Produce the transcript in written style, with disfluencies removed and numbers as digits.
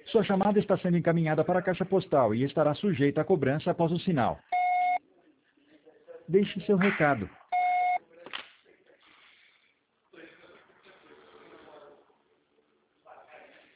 Sua chamada está sendo encaminhada para a caixa postal e estará sujeita a cobrança após o sinal. Deixe seu recado.